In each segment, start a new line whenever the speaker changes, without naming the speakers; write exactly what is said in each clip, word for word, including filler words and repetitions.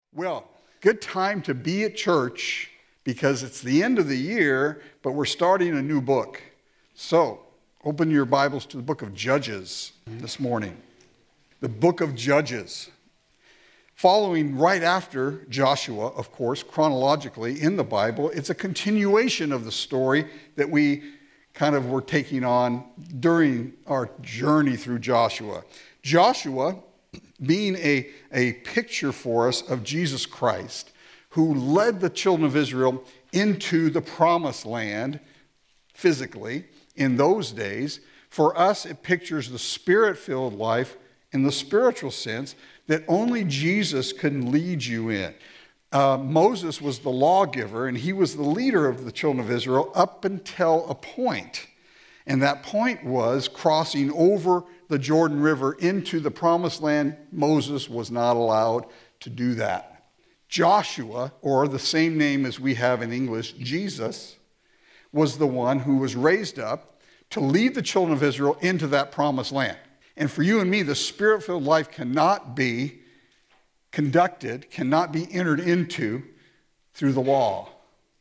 Well, good time to be at church because it's the end of the year, but we're starting a new book. So, open your Bibles to the book of Judges this morning. The book of Judges. Following right after Joshua, of course, chronologically in the Bible, it's a continuation of the story that we kind of were taking on during our journey through Joshua. Joshua being a, a picture for us of Jesus Christ, who led the children of Israel into the promised land physically in those days. For us, it pictures the spirit-filled life in the spiritual sense that only Jesus can lead you in. Uh, Moses was the lawgiver, and he was the leader of the children of Israel up until a point. And that point was crossing over the Jordan River into the promised land. Moses was not allowed to do that. Joshua, or the same name as we have in English, Jesus, was the one who was raised up to lead the children of Israel into that promised land. And for you and me, the spirit-filled life cannot be conducted, cannot be entered into through the law,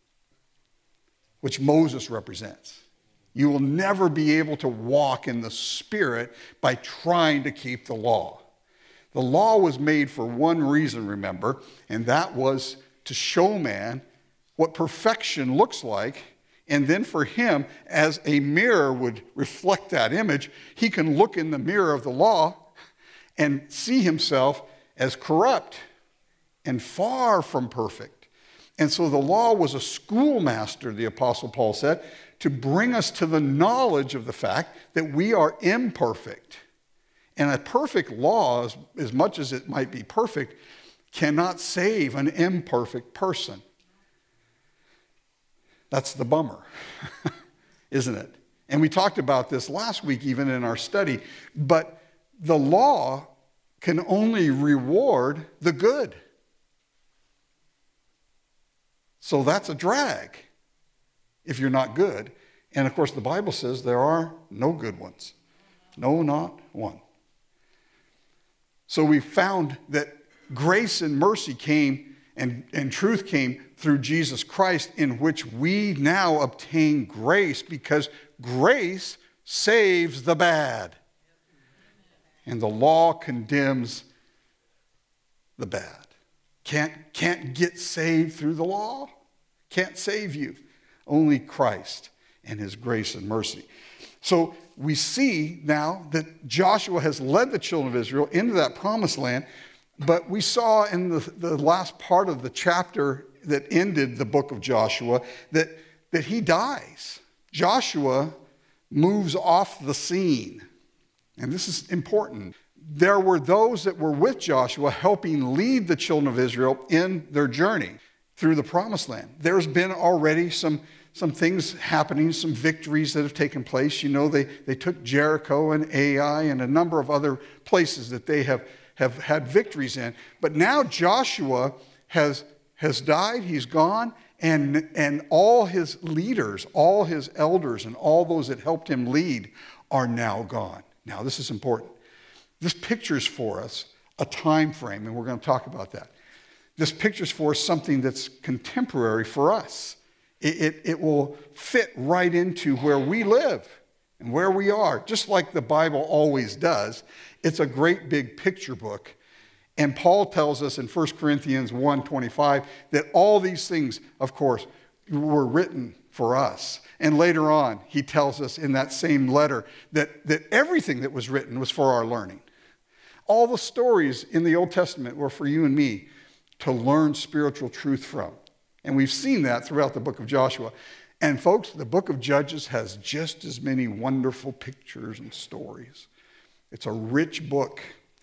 which Moses represents. You will never be able to walk in the Spirit by trying to keep the law. The law was made for one reason, remember, and that was to show man what perfection looks like. And then for him, as a mirror would reflect that image, he can look in the mirror of the law and see himself as corrupt and far from perfect. And so the law was a schoolmaster, the Apostle Paul said, to bring us to the knowledge of the fact that we are imperfect. And a perfect law, as, as much as it might be perfect, cannot save an imperfect person. That's the bummer, isn't it? And we talked about this last week even in our study. But the law can only reward the good. So that's a drag if you're not good. And of course, the Bible says there are no good ones. No, not one. So we found that grace and mercy came and, and truth came through Jesus Christ, in which we now obtain grace because grace saves the bad. And the law condemns the bad. Can't, can't get saved through the law. Can't save you. Only Christ and his grace and mercy. So we see now that Joshua has led the children of Israel into that promised land, but we saw in the, the last part of the chapter that ended the book of Joshua that, that he dies. Joshua moves off the scene. And this is important. There were those that were with Joshua helping lead the children of Israel in their journey through the promised land. There's been already some, some things happening, some victories that have taken place. You know, they, they took Jericho and Ai and a number of other places that they have, have had victories in. But now Joshua has, has died, he's gone, and, and all his leaders, all his elders, and all those that helped him lead are now gone. Now, this is important. This pictures for us a time frame, and we're going to talk about that. This pictures for us something that's contemporary for us. It, it, it will fit right into where we live and where we are, just like the Bible always does. It's a great big picture book. And Paul tells us in First Corinthians one twenty-five that all these things, of course, were written for us. And later on, he tells us in that same letter that, that everything that was written was for our learning. All the stories in the Old Testament were for you and me to learn spiritual truth from. And we've seen that throughout the book of Joshua. And folks, the book of Judges has just as many wonderful pictures and stories. It's a rich book.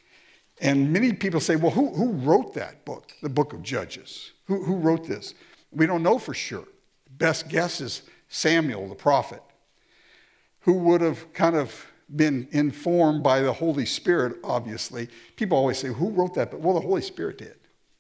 And many people say, well, who, who wrote that book, the book of Judges? Who, who wrote this? We don't know for sure. Best guess is Samuel, the prophet, who would have kind of been informed by the Holy Spirit, obviously. People always say, who wrote that book? Well, the Holy Spirit did.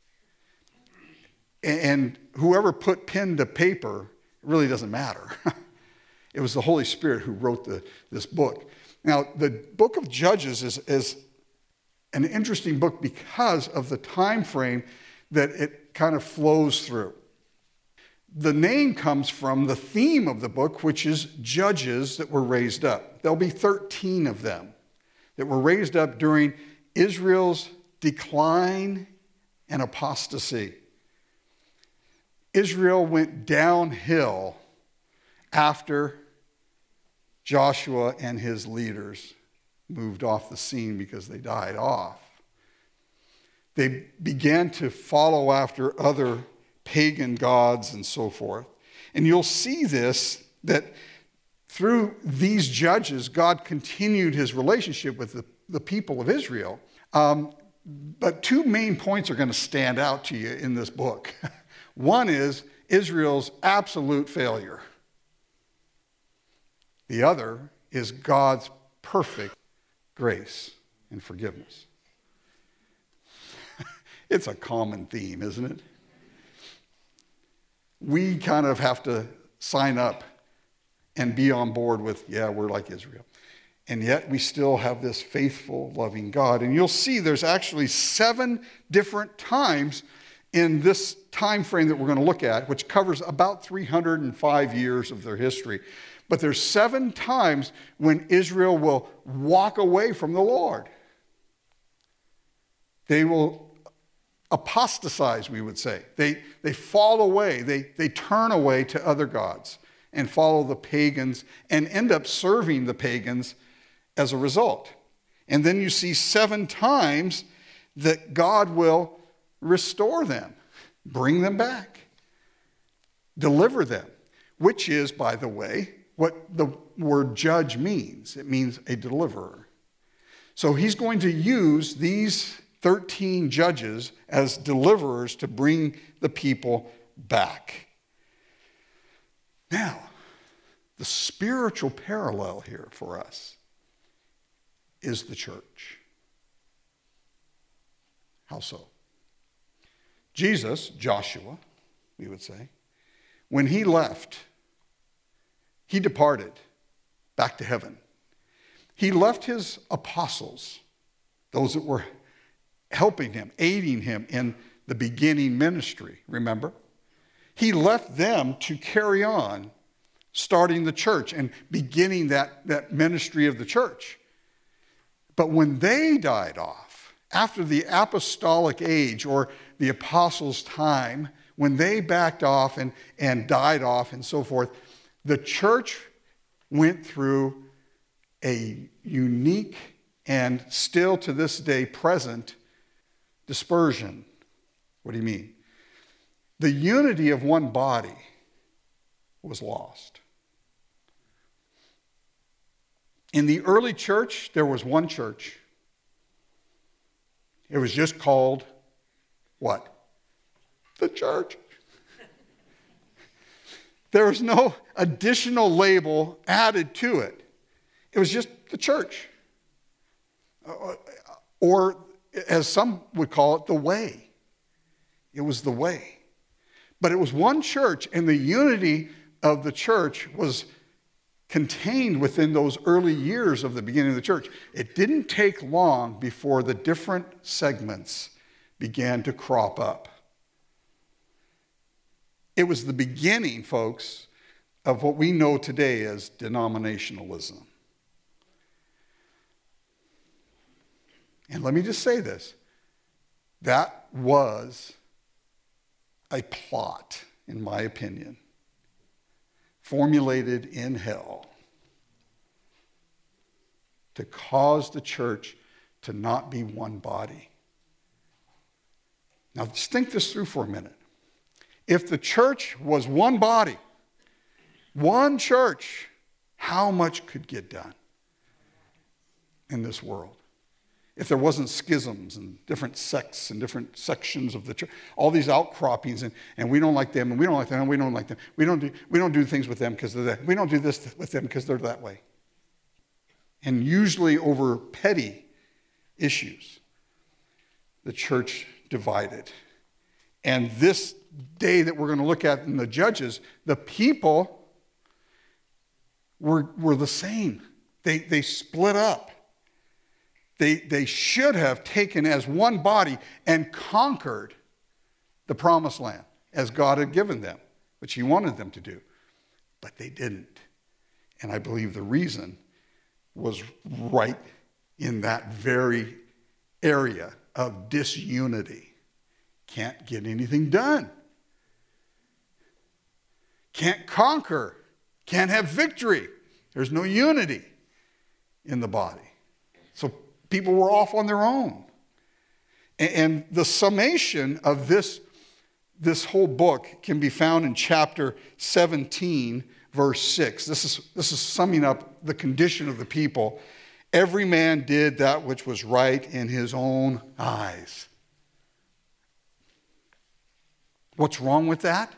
And whoever put pen to paper, it really doesn't matter. It was the Holy Spirit who wrote the, this book. Now, the book of Judges is, is an interesting book because of the time frame that it kind of flows through. The name comes from the theme of the book, which is judges that were raised up. There'll be thirteen of them that were raised up during Israel's decline and apostasy. Israel went downhill after Joshua and his leaders moved off the scene because they died off. They began to follow after other pagan gods and so forth. And you'll see this, that through these judges, God continued his relationship with the, the people of Israel. Um, but two main points are going to stand out to you in this book. One is Israel's absolute failure. The other is God's perfect grace and forgiveness. It's a common theme, isn't it? We kind of have to sign up and be on board with, yeah, we're like Israel. And yet we still have this faithful, loving God. And you'll see there's actually seven different times in this time frame that we're going to look at, which covers about three hundred five years of their history. But there's seven times when Israel will walk away from the Lord. They will apostatize, we would say. They, they fall away. They, they turn away to other gods and follow the pagans and end up serving the pagans as a result. And then you see seven times that God will restore them, bring them back, deliver them, which is, by the way, what the word judge means. It means a deliverer. So he's going to use these thirteen judges as deliverers to bring the people back. Now, the spiritual parallel here for us is the church. How so? Jesus, Joshua, we would say, when he left, he departed back to heaven. He left his apostles, those that were helping him, aiding him in the beginning ministry, remember? He left them to carry on starting the church and beginning that, that ministry of the church. But when they died off, after the apostolic age or the apostles' time, when they backed off and, and died off and so forth, the church went through a unique and still to this day present dispersion. What do you mean? The unity of one body was lost. In the early church, there was one church. It was just called what? The church. There was no additional label added to it. It was just the church. Or, as some would call it, the way. It was the way. But it was one church, and the unity of the church was contained within those early years of the beginning of the church. It didn't take long before the different segments began to crop up. It was the beginning, folks, of what we know today as denominationalism. And let me just say this. That was a plot, in my opinion, formulated in hell to cause the church to not be one body. Now, just think this through for a minute. If the church was one body, one church, how much could get done in this world? If there wasn't schisms and different sects and different sections of the church, all these outcroppings, and, and we don't like them, and we don't like them, and we don't like them. We don't do, we don't do things with them because they're that. We don't do this with them because they're that way. And usually over petty issues, the church divided. And this day that we're going to look at in the Judges, the people were, were the same. They, they split up. They, they should have taken as one body and conquered the promised land as God had given them, which he wanted them to do. But they didn't. And I believe the reason was right in that very area of disunity. Can't get anything done. Can't conquer. Can't have victory. There's no unity in the body. So people were off on their own. And the summation of this, this whole book can be found in chapter seventeen, verse six. This is, this is summing up the condition of the people. Every man did that which was right in his own eyes. What's wrong with that?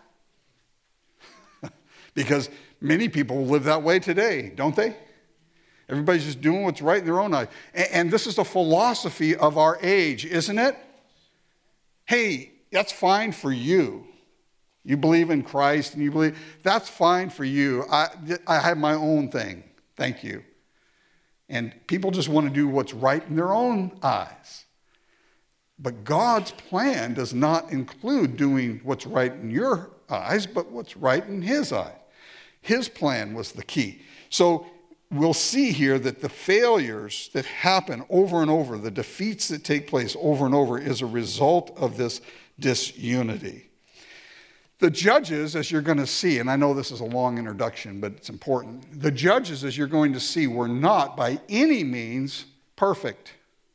Because many people live that way today, don't they? Everybody's just doing what's right in their own eyes. And, and this is the philosophy of our age, isn't it? Hey, that's fine for you. You believe in Christ and you believe, that's fine for you. I, I have my own thing. Thank you. And people just want to do what's right in their own eyes. But God's plan does not include doing what's right in your eyes, but what's right in his eyes. His plan was the key. So we'll see here that the failures that happen over and over, the defeats that take place over and over, is a result of this disunity. The judges, as you're going to see, and I know this is a long introduction, but it's important. The judges, as you're going to see, were not by any means perfect,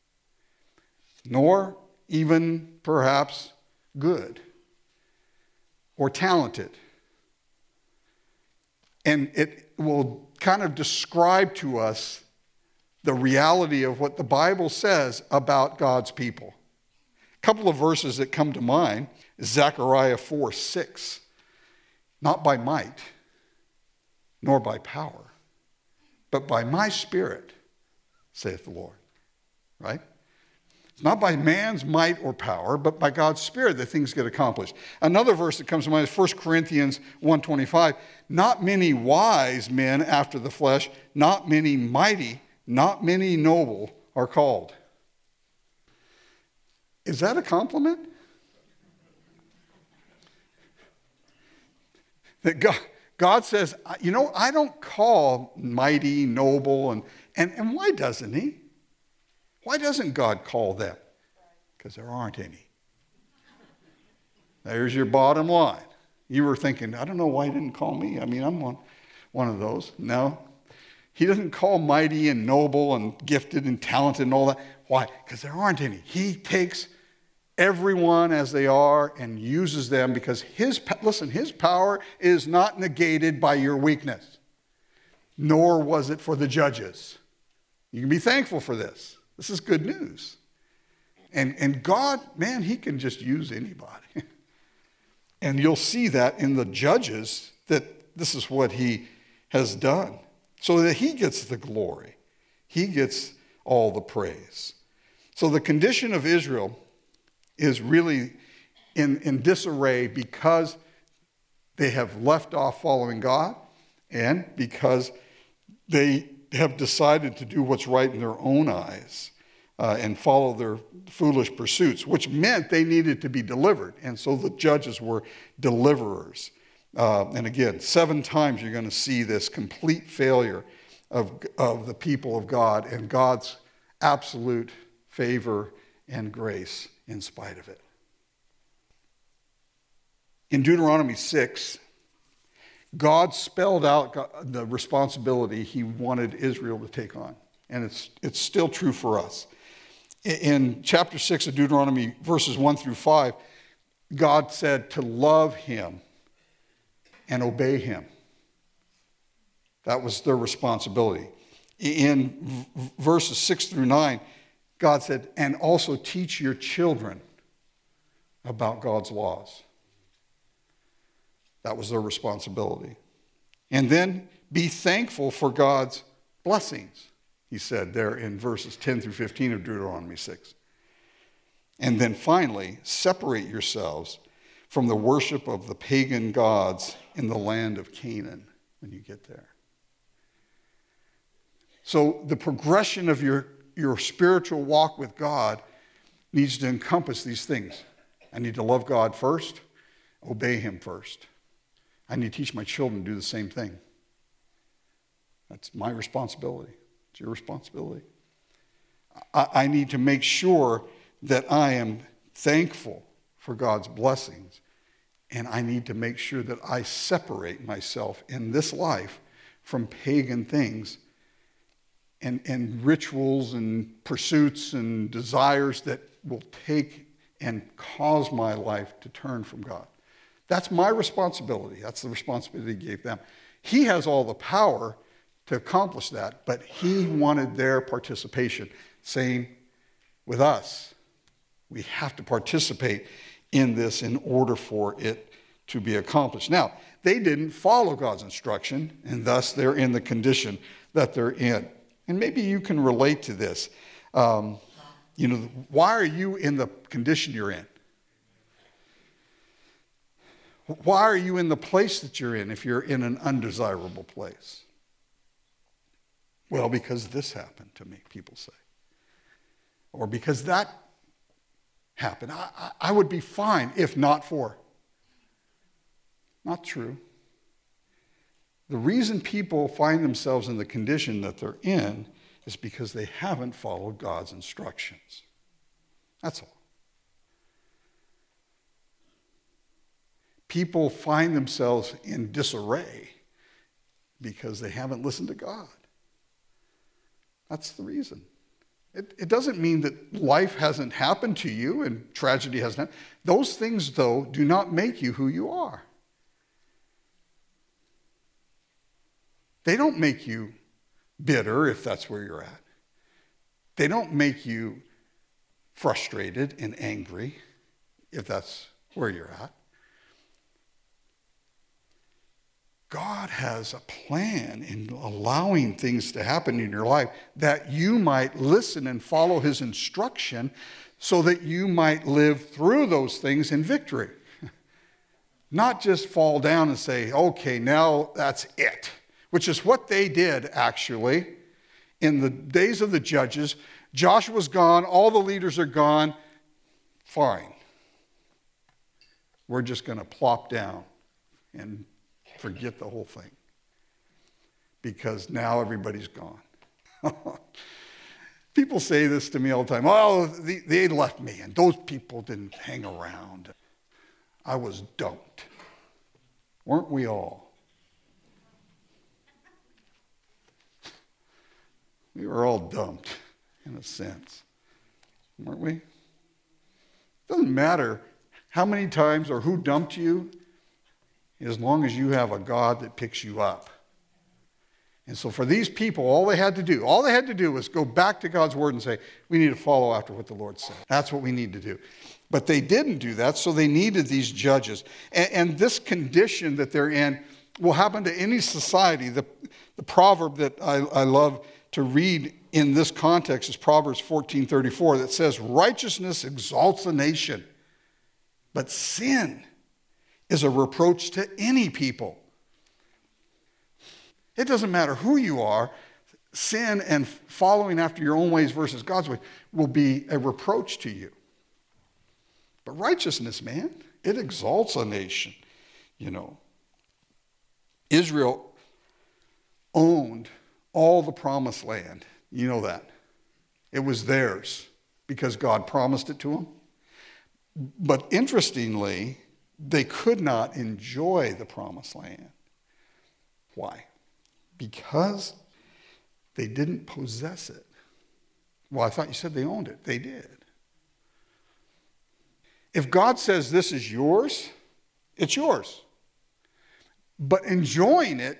nor even perhaps good or talented. And it will kind of describe to us the reality of what the Bible says about God's people. A couple of verses that come to mind is Zechariah four six. Not by might, nor by power, but by my Spirit, saith the Lord. Right? It's not by man's might or power, but by God's Spirit that things get accomplished. Another verse that comes to mind is First Corinthians one twenty-five. Not many wise men after the flesh, not many mighty, not many noble are called. Is that a compliment? That God, God says, you know, I don't call mighty, noble, and, and, and why doesn't he? Why doesn't God call them? Because there aren't any. There's your bottom line. You were thinking, I don't know why he didn't call me. I mean, I'm one, one of those. No. He doesn't call mighty and noble and gifted and talented and all that. Why? Because there aren't any. He takes everyone as they are and uses them because his, listen, his power is not negated by your weakness. Nor was it for the judges. You can be thankful for this. This is good news. And, and God, man, he can just use anybody. And you'll see that in the judges that this is what he has done. So that he gets the glory. He gets all the praise. So the condition of Israel is really in, in disarray because they have left off following God and because they have decided to do what's right in their own eyes uh, and follow their foolish pursuits, which meant they needed to be delivered. And so the judges were deliverers. Uh, and again, seven times you're going to see this complete failure of, of the people of God and God's absolute favor and grace in spite of it. In Deuteronomy six, God spelled out the responsibility he wanted Israel to take on. And it's, it's still true for us. In chapter six of Deuteronomy, verses one through five, God said to love him and obey him. That was their responsibility. In verses six through nine, God said, and also teach your children about God's laws. That was their responsibility. And then be thankful for God's blessings, he said there in verses ten through fifteen of Deuteronomy six. And then finally, separate yourselves from the worship of the pagan gods in the land of Canaan when you get there. So the progression of your, your spiritual walk with God needs to encompass these things. I need to love God first, obey him first. I need to teach my children to do the same thing. That's my responsibility. It's your responsibility. I, I need to make sure that I am thankful for God's blessings, and I need to make sure that I separate myself in this life from pagan things and, and rituals and pursuits and desires that will take and cause my life to turn from God. That's my responsibility. That's the responsibility he gave them. He has all the power to accomplish that, but he wanted their participation, saying, with us, we have to participate in this in order for it to be accomplished. Now, they didn't follow God's instruction, and thus they're in the condition that they're in. And maybe you can relate to this. Um, you know, why are you in the condition you're in? Why are you in the place that you're in if you're in an undesirable place? Well, because this happened to me, people say. Or because that happened. I, I would be fine if not for. Not true. The reason people find themselves in the condition that they're in is because they haven't followed God's instructions. That's all. People find themselves in disarray because they haven't listened to God. That's the reason. It, it doesn't mean that life hasn't happened to you and tragedy hasn't happened. Those things, though, do not make you who you are. They don't make you bitter if that's where you're at. They don't make you frustrated and angry if that's where you're at. God has a plan in allowing things to happen in your life that you might listen and follow his instruction so that you might live through those things in victory. Not just fall down and say, okay, now that's it, which is what they did actually in the days of the judges. Joshua's gone, all the leaders are gone. Fine. We're just going to plop down and forget the whole thing because now everybody's gone. People say this to me all the time. Oh, they, they left me and those people didn't hang around. I was dumped. Weren't we all? We were all dumped in a sense, weren't we? It doesn't matter how many times or who dumped you, as long as you have a God that picks you up. And so for these people, all they had to do, all they had to do was go back to God's word and say, we need to follow after what the Lord said. That's what we need to do. But they didn't do that, so they needed these judges. And, and this condition that they're in will happen to any society. The, the proverb that I, I love to read in this context is Proverbs fourteen thirty-four that says, righteousness exalts a nation, but sin is a reproach to any people. It doesn't matter who you are, sin and following after your own ways versus God's way will be a reproach to you. But righteousness, man, it exalts a nation, you know. Israel owned all the promised land. You know that. It was theirs because God promised it to them. But interestingly, they could not enjoy the promised land. Why? Because they didn't possess it. Well, I thought you said they owned it. They did. If God says this is yours, it's yours. But enjoying it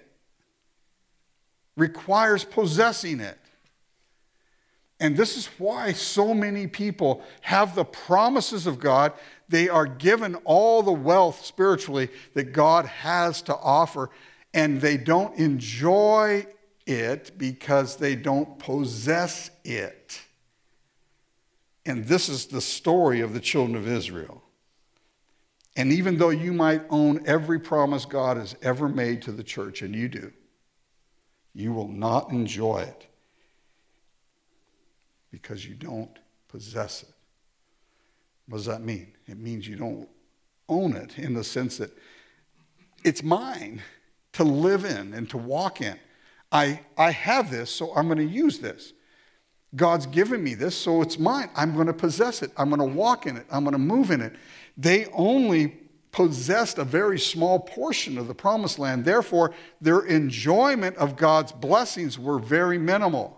requires possessing it. And this is why so many people have the promises of God. They are given all the wealth spiritually that God has to offer, and they don't enjoy it because they don't possess it. And this is the story of the children of Israel. And even though you might own every promise God has ever made to the church, and you do, you will not enjoy it because you don't possess it. What does that mean? It means you don't own it in the sense that it's mine to live in and to walk in. I, I have this, so I'm going to use this. God's given me this, so it's mine. I'm going to possess it. I'm going to walk in it. I'm going to move in it. They only possessed a very small portion of the promised land. Therefore, their enjoyment of God's blessings were very minimal.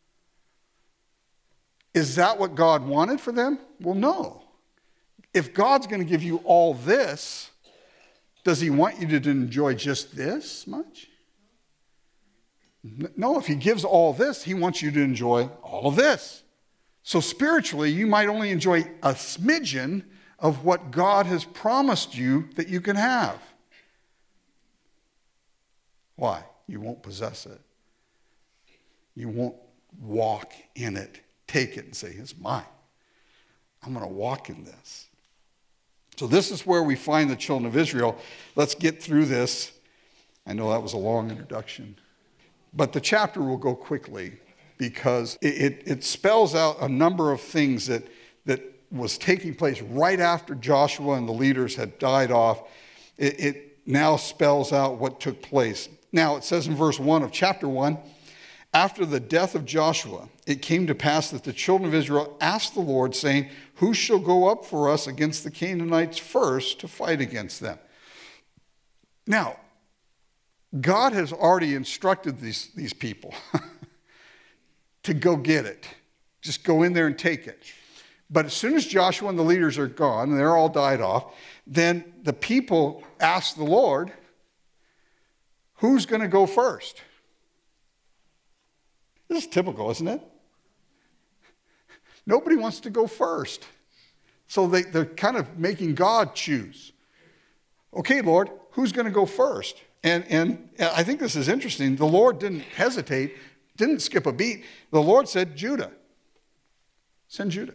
Is that what God wanted for them? Well, no. If God's going to give you all this, does he want you to enjoy just this much? No, if he gives all this, he wants you to enjoy all of this. So spiritually, you might only enjoy a smidgen of what God has promised you that you can have. Why? You won't possess it. You won't walk in it, take it and say, it's mine. I'm going to walk in this. So this is where we find the children of Israel. Let's get through this. I know that was a long introduction. But the chapter will go quickly because it, it, it spells out a number of things that, that was taking place right after Joshua and the leaders had died off. It, it now spells out what took place. Now, it says in verse one of chapter one, after the death of Joshua, it came to pass that the children of Israel asked the Lord, saying, who shall go up for us against the Canaanites first to fight against them? Now, God has already instructed these, these people to go get it. Just go in there and take it. But as soon as Joshua and the leaders are gone, and they're all died off, then the people ask the Lord, who's going to go first? This is typical, isn't it? Nobody wants to go first. So they, they're kind of making God choose. Okay, Lord, who's going to go first? And, and I think this is interesting. The Lord didn't hesitate, didn't skip a beat. The Lord said, Judah. Send Judah.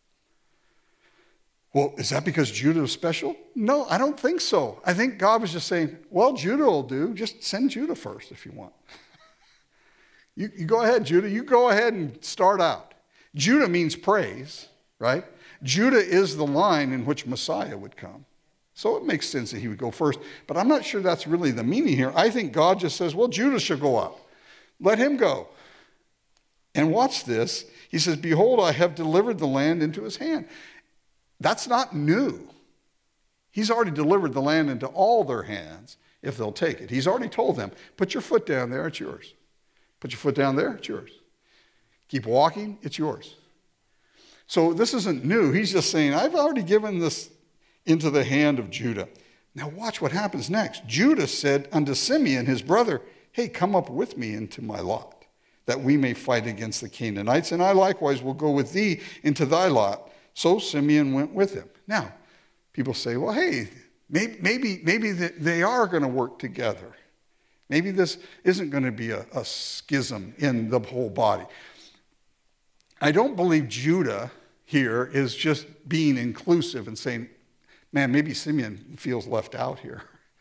Well, is that because Judah was special? No, I don't think so. I think God was just saying, well, Judah will do. Just send Judah first if you want. you, you go ahead, Judah. You go ahead and start out. Judah means praise, right? Judah is the line in which Messiah would come. So it makes sense that he would go first. But I'm not sure that's really the meaning here. I think God just says, well, Judah should go up. Let him go. And watch this. He says, behold, I have delivered the land into his hand. That's not new. He's already delivered the land into all their hands if they'll take it. He's already told them, put your foot down there, it's yours. Put your foot down there, it's yours. Keep walking, it's yours. So this isn't new. He's just saying, I've already given this into the hand of Judah. Now watch what happens next. Judah said unto Simeon, his brother, hey, come up with me into my lot, that we may fight against the Canaanites, and I likewise will go with thee into thy lot. So Simeon went with him. Now, people say, well, hey, maybe, maybe, maybe they are going to work together. Maybe this isn't going to be a, a schism in the whole body. I don't believe Judah here is just being inclusive and saying, man, maybe Simeon feels left out here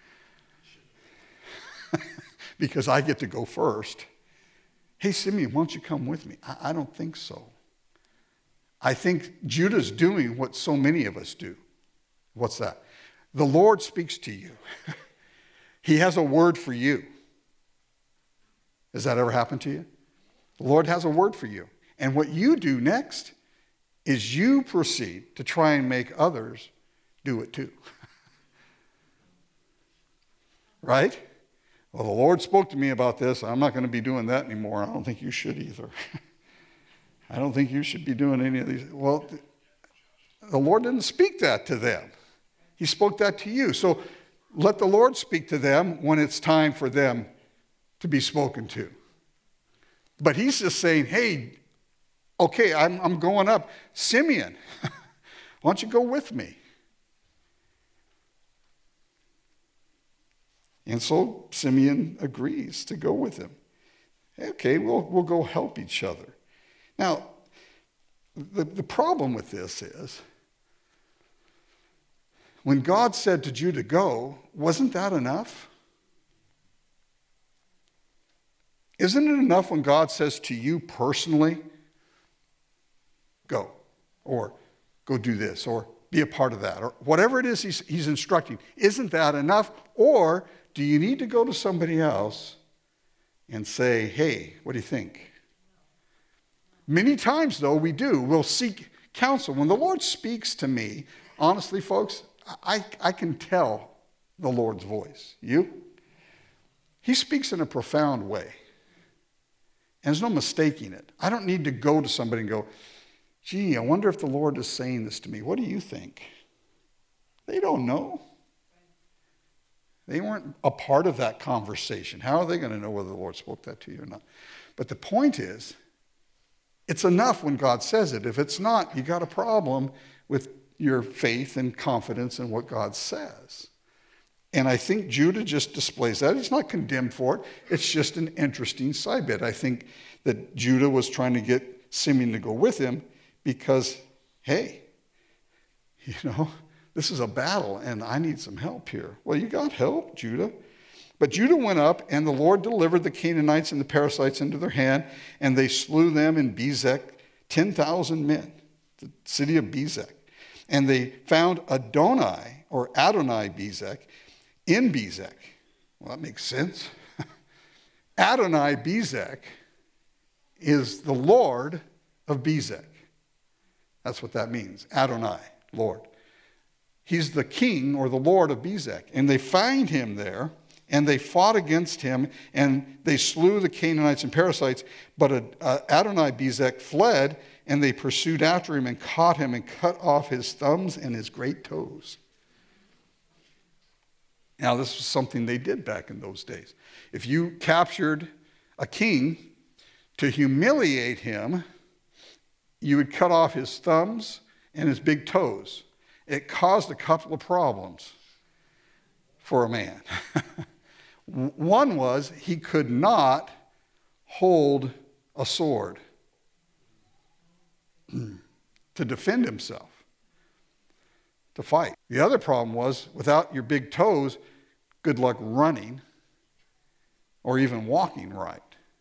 because I get to go first. Hey, Simeon, why don't you come with me? I, I don't think so. I think Judah's doing what so many of us do. What's that? The Lord speaks to you. He has a word for you. Has that ever happened to you? The Lord has a word for you. And what you do next is you proceed to try and make others do it too. Right? Well, the Lord spoke to me about this. I'm not going to be doing that anymore. I don't think you should either. I don't think you should be doing any of these. Well, the Lord didn't speak that to them. He spoke that to you. So let the Lord speak to them when it's time for them to be spoken to. But he's just saying, hey, okay, I'm, I'm going up. Simeon, why don't you go with me? And so Simeon agrees to go with him. Okay, we'll, we'll go help each other. Now, the, the problem with this is, when God said to Judah, go, wasn't that enough? Isn't it enough when God says to you personally, go, or go do this, or be a part of that, or whatever it is he's, he's instructing. Isn't that enough? Or do you need to go to somebody else and say, hey, what do you think? Many times, though, we do. We'll seek counsel. When the Lord speaks to me, honestly, folks, I, I can tell the Lord's voice. You? He speaks in a profound way. And there's no mistaking it. I don't need to go to somebody and go, gee, I wonder if the Lord is saying this to me. What do you think? They don't know. They weren't a part of that conversation. How are they going to know whether the Lord spoke that to you or not? But the point is, it's enough when God says it. If it's not, you got a problem with your faith and confidence in what God says. And I think Judah just displays that. He's not condemned for it. It's just an interesting side bit. I think that Judah was trying to get Simeon to go with him because, hey, you know, this is a battle and I need some help here. Well, you got help, Judah. But Judah went up, and the Lord delivered the Canaanites and the Perizzites into their hand, and they slew them in Bezek, ten thousand men, the city of Bezek. And they found Adonai, or Adonai Bezek, in Bezek. Well, that makes sense. Adonai Bezek is the Lord of Bezek. That's what that means, Adonai, Lord. He's the king or the Lord of Bezek. And they find him there, and they fought against him, and they slew the Canaanites and Perizzites. But uh, Adonai Bezek fled, and they pursued after him and caught him and cut off his thumbs and his great toes. Now, this was something they did back in those days. If you captured a king to humiliate him, you would cut off his thumbs and his big toes. It caused a couple of problems for a man. One was he could not hold a sword to defend himself, to fight. The other problem was without your big toes, good luck running or even walking right.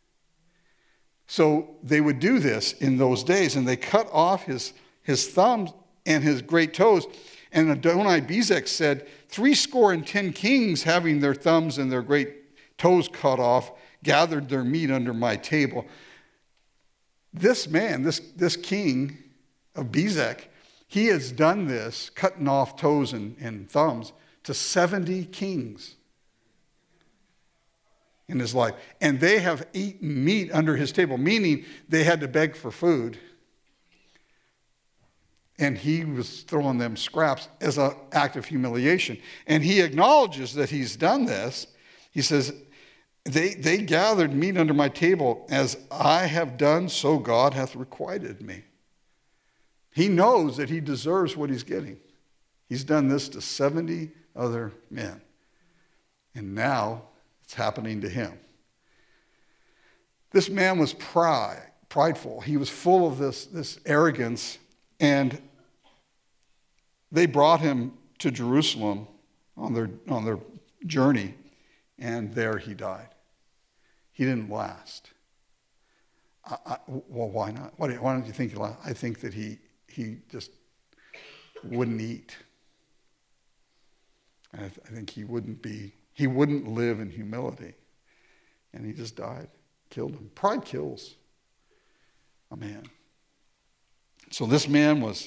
So they would do this in those days, and they cut off his, his thumbs and his great toes. And Adonai Bezek said, three score and ten kings, having their thumbs and their great toes cut off, gathered their meat under my table. This man, this, this king of Bezek, he has done this, cutting off toes and, and thumbs, to seventy kings in his life. And they have eaten meat under his table, meaning they had to beg for food. And he was throwing them scraps as an act of humiliation. And he acknowledges that he's done this. He says, they, they gathered meat under my table. As I have done, so God hath requited me. He knows that he deserves what he's getting. He's done this to seventy other men. And now it's happening to him. This man was pride, prideful. He was full of this, this arrogance. And they brought him to Jerusalem on their, on their journey, and there he died. He didn't last. I, I, well, why not? Why, why don't you think he last? I think that he, he just wouldn't eat. I, th- I think he wouldn't be, he wouldn't live in humility. And he just died, killed him. Pride kills a man. So this man was,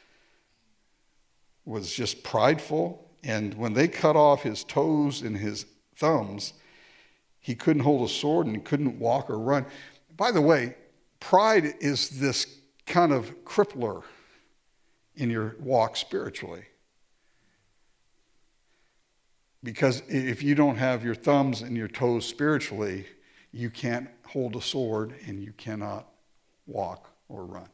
was just prideful, and when they cut off his toes and his thumbs, he couldn't hold a sword and he couldn't walk or run. By the way, pride is this kind of crippler in your walk spiritually. Because if you don't have your thumbs and your toes spiritually, you can't hold a sword and you cannot walk or run.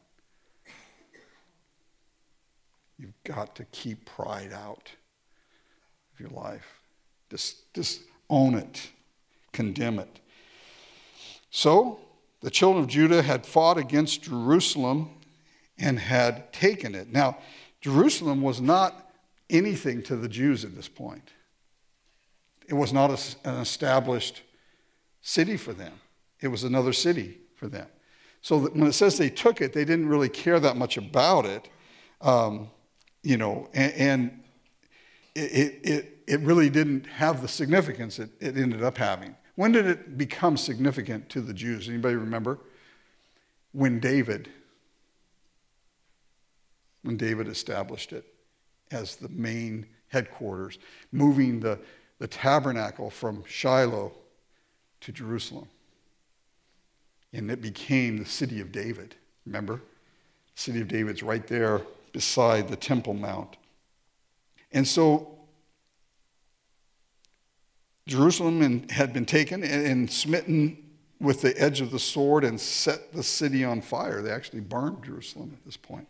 You've got to keep pride out of your life. Just, just own it. Condemn it. So the children of Judah had fought against Jerusalem and had taken it. Now, Jerusalem was not anything to the Jews at this point. It was not a, an established city for them. It was another city for them. So that when it says they took it, they didn't really care that much about it. Um, you know, and, and it, it, it really didn't have the significance it, it ended up having. When did it become significant to the Jews? Anybody remember? When David, when David established it as the main headquarters, moving the, the tabernacle from Shiloh to Jerusalem. And it became the city of David. Remember? The city of David's right there beside the Temple Mount. And so Jerusalem had been taken and smitten with the edge of the sword and set the city on fire. They actually burned Jerusalem at this point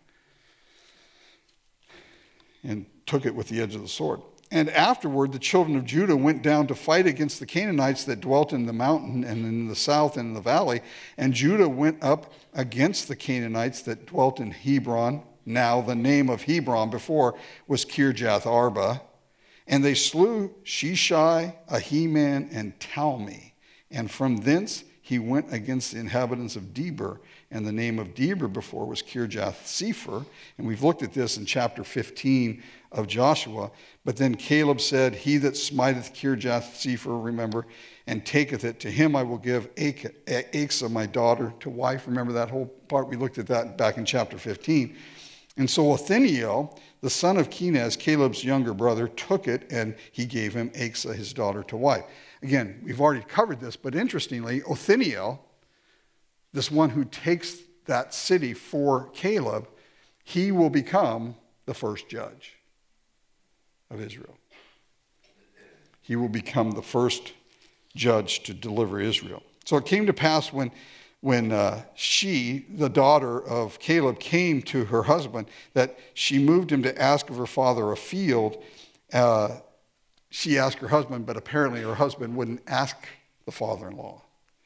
and took it with the edge of the sword. And afterward, the children of Judah went down to fight against the Canaanites that dwelt in the mountain and in the south and in the valley. And Judah went up against the Canaanites that dwelt in Hebron. Now the name of Hebron before was Kirjath Arba. And they slew Sheshai, Ahiman, and Talmi. And from thence he went against the inhabitants of Debir. And the name of Debir before was Kirjath Sepher. And we've looked at this in chapter fifteen of Joshua. But then Caleb said, he that smiteth Kirjath Sepher, remember, and taketh it, to him I will give Achsah, my daughter, to wife. Remember that whole part? We looked at that back in chapter fifteen. And so Othniel, the son of Kenaz, Caleb's younger brother, took it, and he gave him Achsah, his daughter, to wife. Again, we've already covered this, but interestingly, Othniel, this one who takes that city for Caleb, he will become the first judge of Israel. He will become the first judge to deliver Israel. So it came to pass when, when uh, she, the daughter of Caleb, came to her husband, that she moved him to ask of her father a field. Uh, she asked her husband, but apparently her husband wouldn't ask the father-in-law.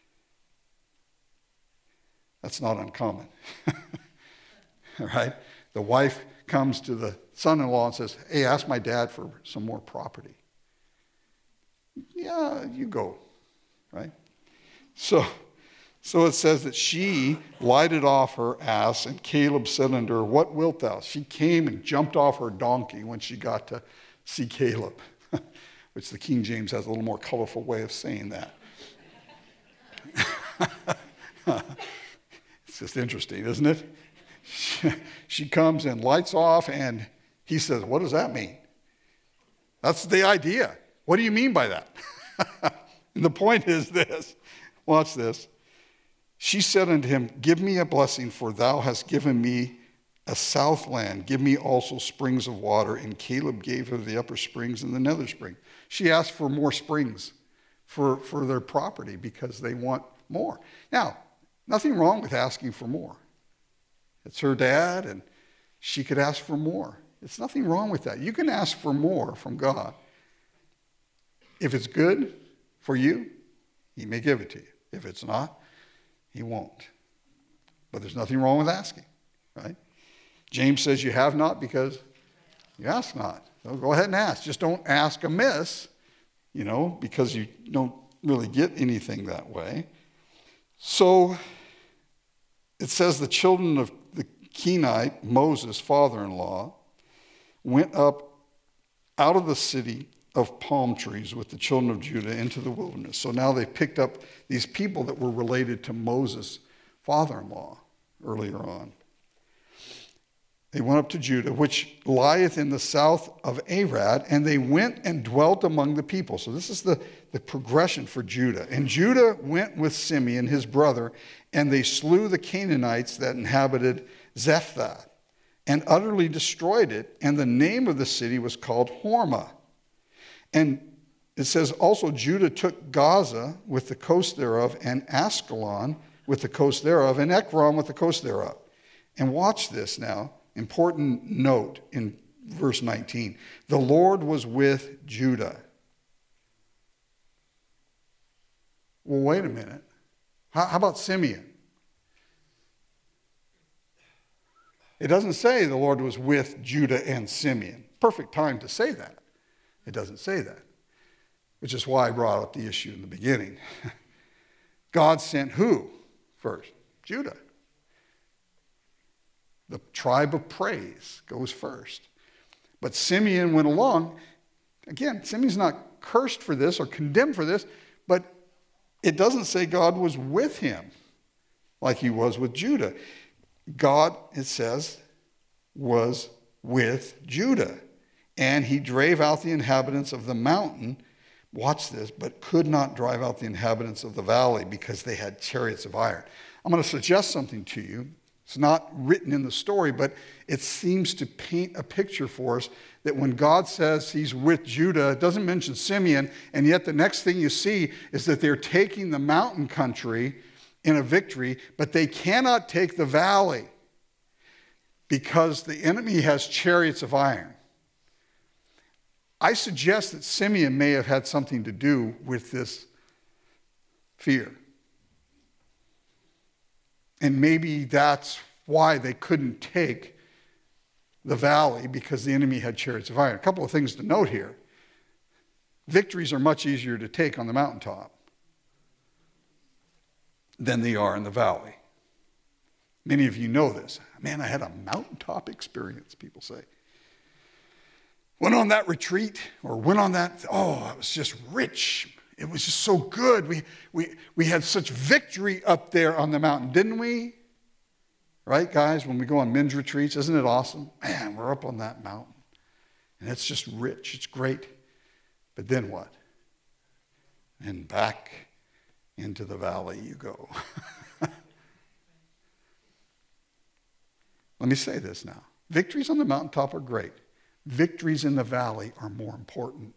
That's not uncommon. All right? The wife comes to the son-in-law and says, hey, ask my dad for some more property. Yeah, you go, right? So, so it says that she lighted off her ass, and Caleb said unto her, what wilt thou? She came and jumped off her donkey when she got to see Caleb, which the King James has a little more colorful way of saying that. It's just interesting, isn't it? She, she comes and lights off, and he says, what does that mean? That's the idea. What do you mean by that? And the point is this. Watch this. She said unto him, give me a blessing, for thou hast given me a south land. Give me also springs of water. And Caleb gave her the upper springs and the nether spring. She asked for more springs for, for their property because they want more. Now, nothing wrong with asking for more. It's her dad, and she could ask for more. There's nothing wrong with that. You can ask for more from God. If it's good for you, he may give it to you. If it's not, he won't. But there's nothing wrong with asking, right? James says you have not because you ask not. So go ahead and ask. Just don't ask amiss, you know, because you don't really get anything that way. So it says the children of the Kenite, Moses' father-in-law, went up out of the city of palm trees with the children of Judah into the wilderness. So now they picked up these people that were related to Moses' father-in-law earlier on. They went up to Judah, which lieth in the south of Arad, and they went and dwelt among the people. So this is the, the progression for Judah. And Judah went with Simeon, his brother, and they slew the Canaanites that inhabited Zephath, and utterly destroyed it. And the name of the city was called Hormah. And it says also Judah took Gaza with the coast thereof, and Askelon with the coast thereof, and Ekron with the coast thereof. And watch this now. Important note in verse nineteen. The Lord was with Judah. Well, wait a minute. How, how about Simeon? It doesn't say the Lord was with Judah and Simeon. Perfect time to say that. It doesn't say that, which is why I brought up the issue in the beginning. God sent who first? Judah. The tribe of praise goes first. But Simeon went along. Again, Simeon's not cursed for this or condemned for this, but it doesn't say God was with him like he was with Judah. God, it says, was with Judah. And he drave out the inhabitants of the mountain, watch this, but could not drive out the inhabitants of the valley because they had chariots of iron. I'm going to suggest something to you. It's not written in the story, but it seems to paint a picture for us that when God says he's with Judah, it doesn't mention Simeon, and yet the next thing you see is that they're taking the mountain country in a victory, but they cannot take the valley because the enemy has chariots of iron. I suggest that Simeon may have had something to do with this fear. And maybe that's why they couldn't take the valley, because the enemy had chariots of iron. A couple of things to note here. Victories are much easier to take on the mountaintop than they are in the valley. Many of you know this. Man, I had a mountaintop experience, people say. Went on that retreat or went on that, oh, it was just rich. It was just so good. We, we, we had such victory up there on the mountain, didn't we? Right, guys, when we go on men's retreats, isn't it awesome? Man, we're up on that mountain. And it's just rich. It's great. But then what? And back into the valley you go. Let me say this now. Victories on the mountaintop are great. Victories in the valley are more important.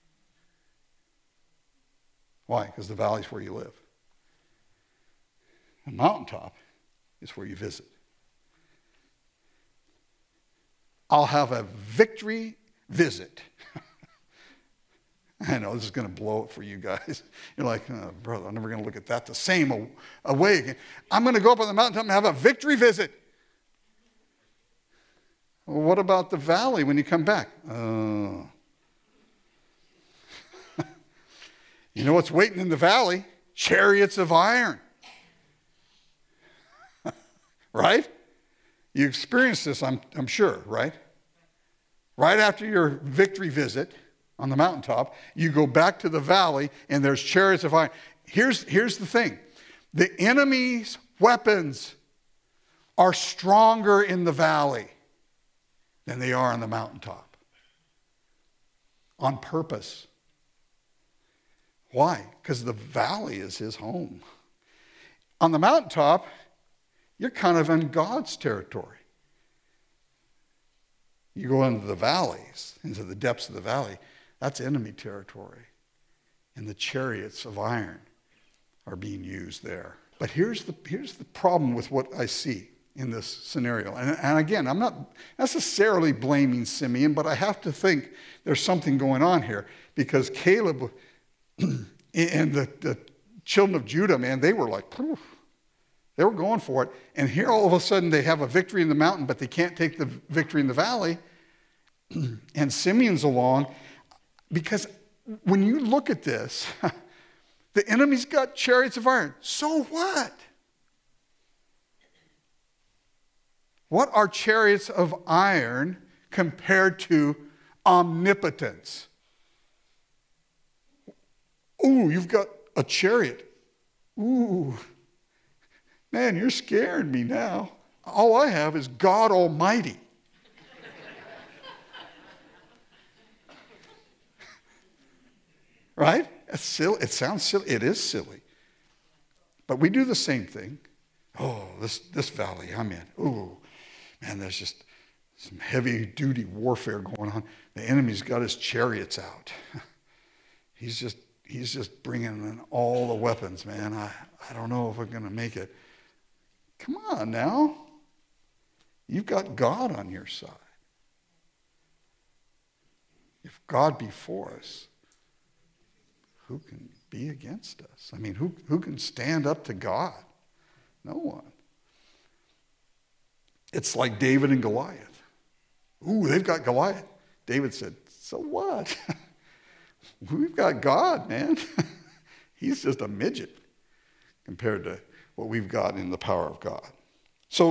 Why? Because the valley is where you live. The mountaintop is where you visit. I'll have a victory visit. I know this is going to blow it for you guys. You're like, oh, brother, I'm never going to look at that the same way again. I'm going to go up on the mountaintop and have a victory visit. Well, what about the valley when you come back? Oh. You know what's waiting in the valley? Chariots of iron. Right? You experienced this, I'm, I'm sure, right? Right after your victory visit on the mountaintop, you go back to the valley and there's chariots of iron. Here's, here's the thing. The enemy's weapons are stronger in the valley than they are on the mountaintop. On purpose. Why? Because the valley is his home. On the mountaintop, you're kind of in God's territory. You go into the valleys, into the depths of the valley, that's enemy territory. And the chariots of iron are being used there. But here's the, here's the problem with what I see in this scenario. And, and again, I'm not necessarily blaming Simeon, but I have to think there's something going on here, because Caleb and the, the children of Judah, man, they were like, poof. They were going for it. And here all of a sudden they have a victory in the mountain, but they can't take the victory in the valley. And Simeon's along. Because when you look at this, the enemy's got chariots of iron. So what? What are chariots of iron compared to omnipotence? Ooh, you've got a chariot. Ooh. Man, you're scaring me now. All I have is God Almighty. Right? It's silly. It sounds silly. It is silly. But we do the same thing. Oh, this, this valley I'm in. Ooh, man, there's just some heavy-duty warfare going on. The enemy's got his chariots out. He's just, he's just bringing in all the weapons, man. I, I don't know if we're going to make it. Come on now. You've got God on your side. If God be for us, who can be against us? I mean, who, who can stand up to God? No one. It's like David and Goliath. Ooh, they've got Goliath. David said, so what? We've got God, man. He's just a midget compared to what we've got in the power of God. So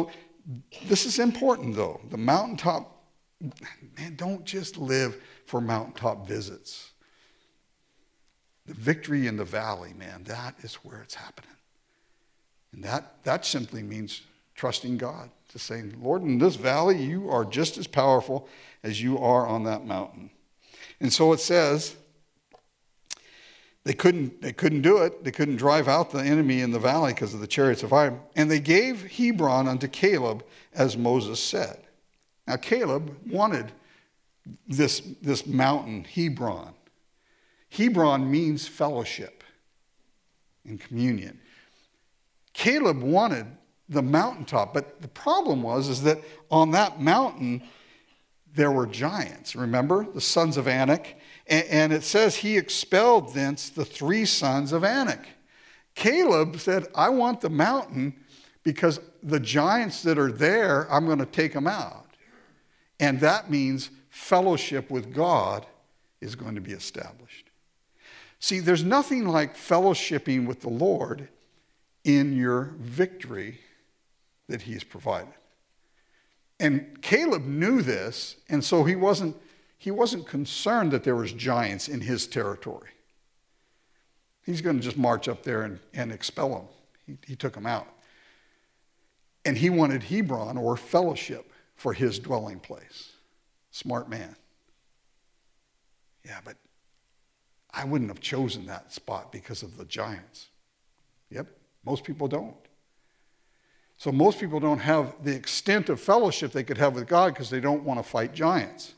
This is important, though. The mountaintop, man, don't just live for mountaintop visits. The victory in the valley, man, that is where it's happening. And that, that simply means trusting God, to saying, Lord, in this valley, you are just as powerful as you are on that mountain. And so it says, they couldn't, they couldn't do it. They couldn't drive out the enemy in the valley because of the chariots of fire. And they gave Hebron unto Caleb, as Moses said. Now, Caleb wanted this, this mountain, Hebron. Hebron means fellowship and communion. Caleb wanted the mountaintop, but the problem was is that on that mountain, there were giants, remember? The sons of Anak. And it says he expelled thence the three sons of Anak. Caleb said, I want the mountain because the giants that are there, I'm going to take them out. And that means fellowship with God is going to be established. See, there's nothing like fellowshipping with the Lord in your victory that he's provided. And Caleb knew this, and so he wasn't He wasn't concerned that there was giants in his territory. He's going to just march up there and, and expel them. He, he took them out. And he wanted Hebron, or fellowship, for his dwelling place. Smart man. Yeah, but I wouldn't have chosen that spot because of the giants. Yep, most people don't. So most people don't have the extent of fellowship they could have with God because they don't want to fight giants.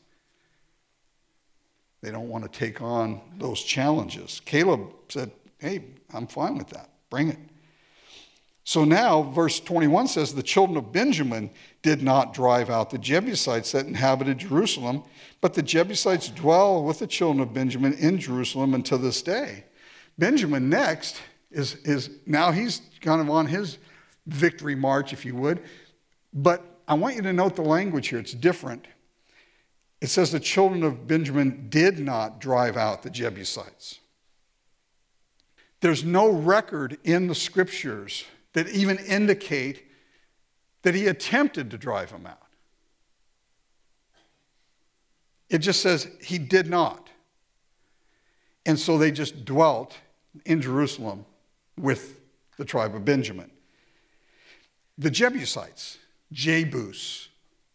They don't want to take on those challenges. Caleb said, hey, I'm fine with that. Bring it. So now, verse twenty-one says, the children of Benjamin did not drive out the Jebusites that inhabited Jerusalem, but the Jebusites dwell with the children of Benjamin in Jerusalem until this day. Benjamin next is, is now he's kind of on his victory march, if you would. But I want you to note the language here. It's different. It says the children of Benjamin did not drive out the Jebusites. There's no record in the scriptures that even indicate that he attempted to drive them out. It just says he did not. And so they just dwelt in Jerusalem with the tribe of Benjamin. The Jebusites, Jebus,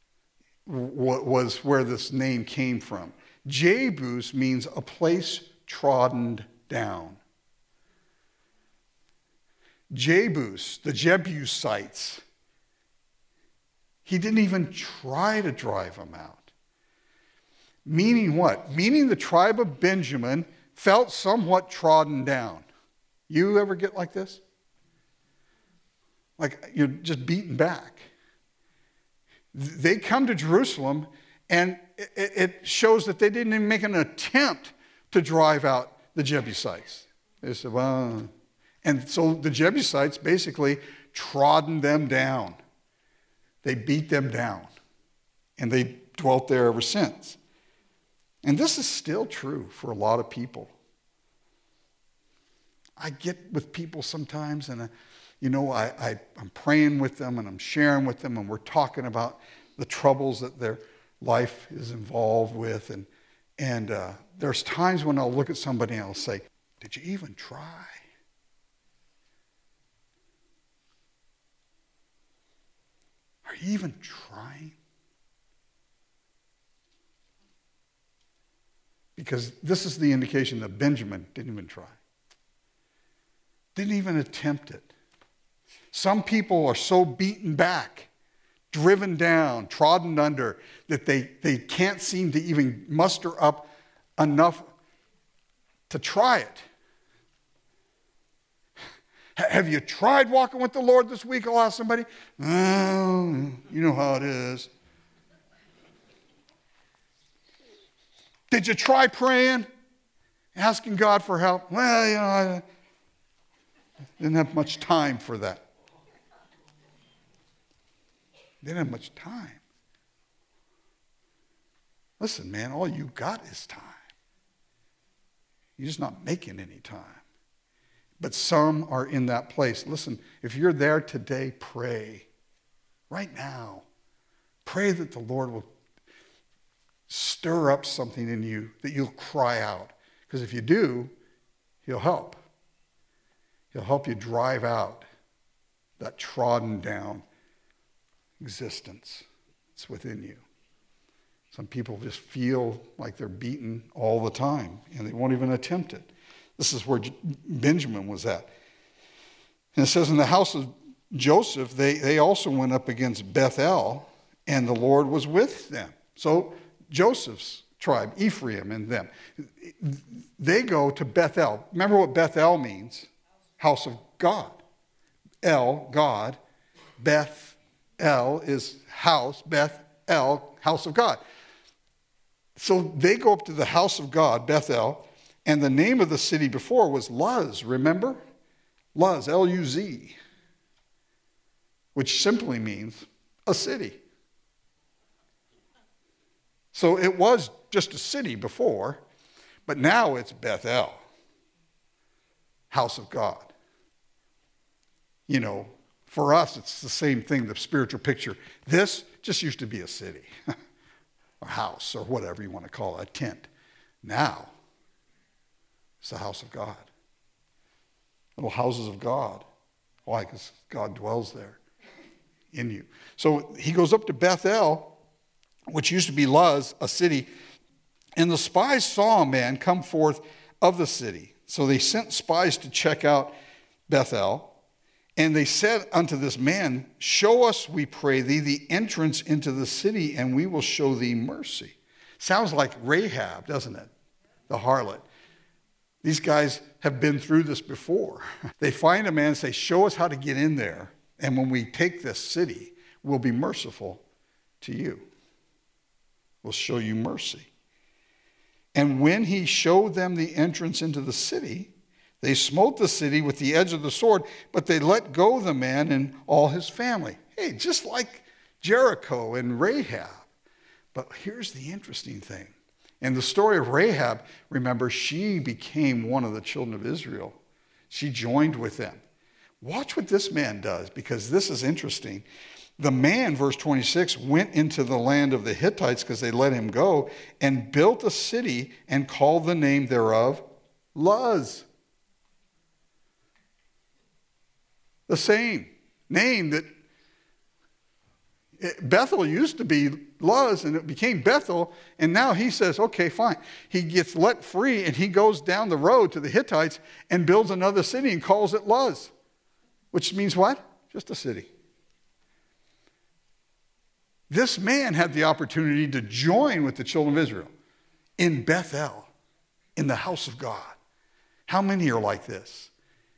was where this name came from. Jebus means a place trodden down. Jebus, the Jebusites, he didn't even try to drive them out. Meaning what? Meaning the tribe of Benjamin felt somewhat trodden down. You ever get like this? Like you're just beaten back. They come to Jerusalem, and it shows that they didn't even make an attempt to drive out the Jebusites. They said, well, and so the Jebusites basically trodden them down. They beat them down, and they dwelt there ever since. And this is still true for a lot of people. I get with people sometimes, and I, You know, I, I, I'm praying with them and I'm sharing with them and we're talking about the troubles that their life is involved with. And, and uh, there's times when I'll look at somebody and I'll say, did you even try? Are you even trying? Because this is the indication that Benjamin didn't even try. Didn't even attempt it. Some people are so beaten back, driven down, trodden under, that they, they can't seem to even muster up enough to try it. Have you tried walking with the Lord this week? I'll ask somebody. Oh, you know how it is. Did you try praying? Asking God for help? Well, you know, I didn't have much time for that. Didn't have much time. Listen, man, all you got is time. You're just not making any time. But some are in that place. Listen, if you're there today, pray. right now. Pray that the Lord will stir up something in you that you'll cry out. Because if you do, he'll help. He'll help you drive out that trodden down existence that's within you. Some people just feel like they're beaten all the time, and they won't even attempt it. This is where Benjamin was at. And it says in the house of Joseph, they, they also went up against Bethel, and the Lord was with them. So Joseph's tribe, Ephraim and them, they go to Bethel. Remember what Bethel means? House of God. El, God. Beth El is house. Beth El, house of God. So they go up to the house of God, Bethel, and the name of the city before was Luz, remember? Luz, L U Z, which simply means a city. So it was just a city before, but now it's Bethel, house of God. You know, for us, it's the same thing, the spiritual picture. This just used to be a city, or house, or whatever you want to call it, a tent. Now, it's the house of God. Little houses of God. Why? Because God dwells there in you. So he goes up to Bethel, which used to be Luz, a city, and the spies saw a man come forth of the city. So they sent spies to check out Bethel, and they said unto this man, show us, we pray thee, the entrance into the city, and we will show thee mercy. Sounds like Rahab, doesn't it? The harlot. These guys have been through this before. They find a man and say, show us how to get in there, and when we take this city, we'll be merciful to you. We'll show you mercy. And when he showed them the entrance into the city, they smote the city with the edge of the sword, but they let go the man and all his family. Hey, just like Jericho and Rahab. But here's the interesting thing. In the story of Rahab, remember, she became one of the children of Israel. She joined with them. Watch what this man does, because this is interesting. The man, verse twenty-six, went into the land of the Hittites because they let him go, and built a city and called the name thereof Luz. The same name that Bethel used to be Luz, and it became Bethel, and now he says, okay, fine. He gets let free, and he goes down the road to the Hittites and builds another city and calls it Luz, which means what? Just a city. This man had the opportunity to join with the children of Israel in Bethel, in the house of God. How many are like this?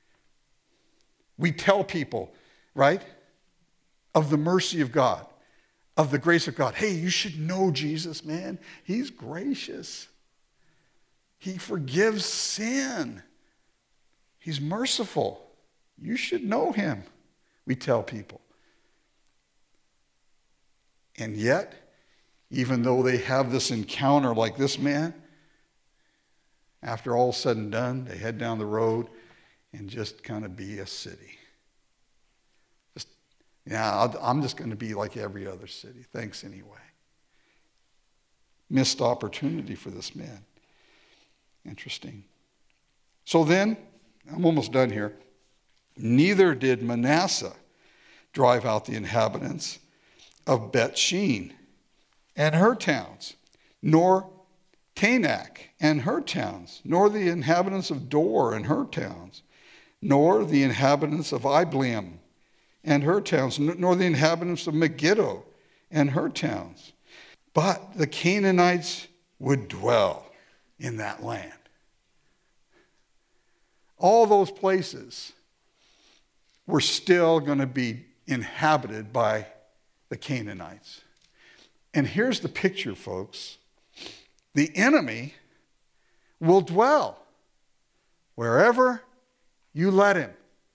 We tell people, right, of the mercy of God, of the grace of God. Hey, you should know Jesus, man. He's gracious. He forgives sin. He's merciful. You should know him, we tell people. And yet, even though they have this encounter like this man, after all said and done, they head down the road and just kind of be a city. Just, yeah, I'm just going to be like every other city. Thanks anyway. Missed opportunity for this man. Interesting. So then, I'm almost done here. Neither did Manasseh drive out the inhabitants of Beth-shean and her towns, nor Taanach and her towns, nor the inhabitants of Dor and her towns, nor the inhabitants of Ibleam and her towns, nor the inhabitants of Megiddo and her towns. But the Canaanites would dwell in that land. All those places were still going to be inhabited by the Canaanites. And here's the picture, folks. The enemy will dwell wherever you let him.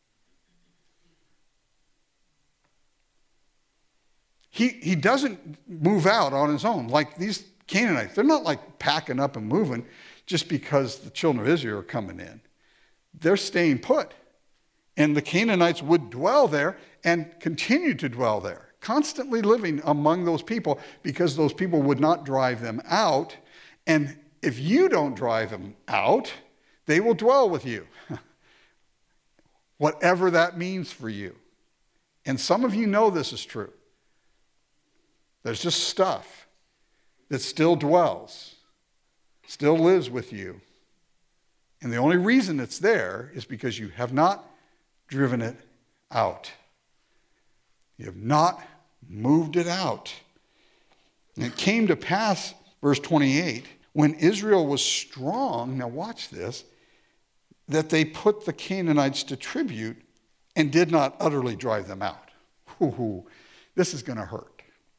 He, he doesn't move out on his own like these Canaanites. They're not like packing up and moving just because the children of Israel are coming in. They're staying put. And the Canaanites would dwell there and continue to dwell there. constantly living among those people because those people would not drive them out. And if you don't drive them out, they will dwell with you, whatever that means for you. And some of you know this is true. There's just stuff that still dwells, still lives with you. And the only reason it's there is because you have not driven it out. You have not moved it out. And it came to pass, verse twenty-eight, when Israel was strong, now watch this, that they put the Canaanites to tribute and did not utterly drive them out. Ooh, this is going to hurt.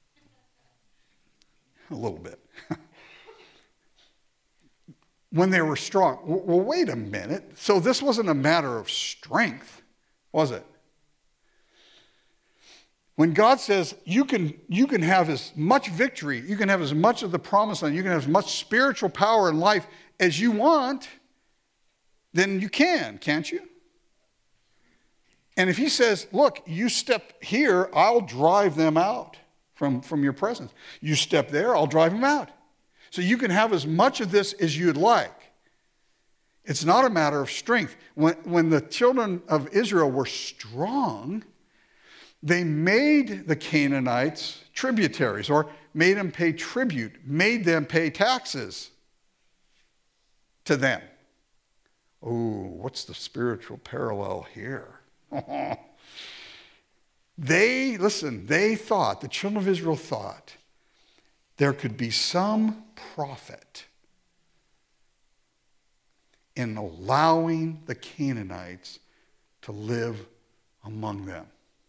A little bit. When they were strong. Well, wait a minute. So this wasn't a matter of strength, was it? When God says you can, you can have as much victory, you can have as much of the promised land, you can have as much spiritual power in life as you want, then you can, can't you? And if he says, look, you step here, I'll drive them out from, from your presence. You step there, I'll drive them out. So you can have as much of this as you'd like. It's not a matter of strength. When, when the children of Israel were strong, they made the Canaanites tributaries, or made them pay tribute, made them pay taxes to them. Oh, what's the spiritual parallel here? They, listen, they thought, the children of Israel thought, there could be some profit in allowing the Canaanites to live among them.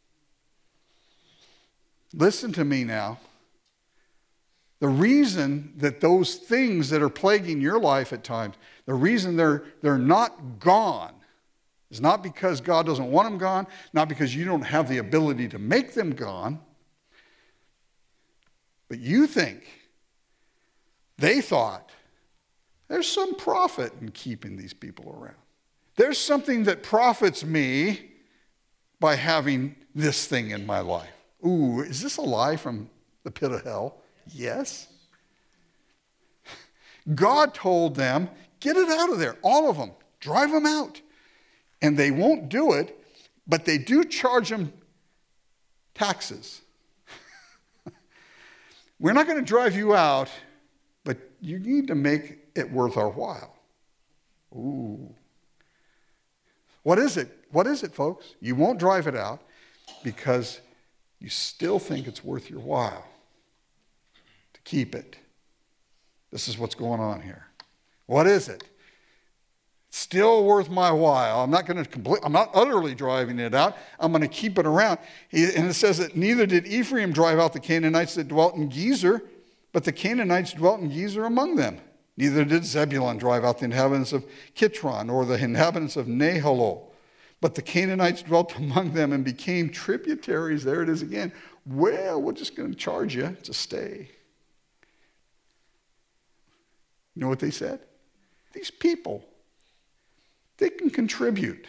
Listen to me now. The reason that those things that are plaguing your life at times, the reason they're, they're not gone is not because God doesn't want them gone, not because you don't have the ability to make them gone, but you think, they thought, there's some profit in keeping these people around. There's something that profits me by having this thing in my life. Ooh, is this a lie from the pit of hell? Yes. God told them, get it out of there, all of them, drive them out. And they won't do it, but they do charge them taxes. We're not going to drive you out, but you need to make it worth our while. Ooh. What is it? What is it, folks? You won't drive it out because you still think it's worth your while to keep it. This is what's going on here. What is it? It's still worth my while. I'm not going to complete, I'm not utterly driving it out. I'm going to keep it around. And it says that neither did Ephraim drive out the Canaanites that dwelt in Gezer, but the Canaanites dwelt in Gezer among them. Neither did Zebulun drive out the inhabitants of Kitron or the inhabitants of Nahalol. But the Canaanites dwelt among them and became tributaries. There it is again. Well, we're just going to charge you to stay. You know what they said? These people, they can contribute.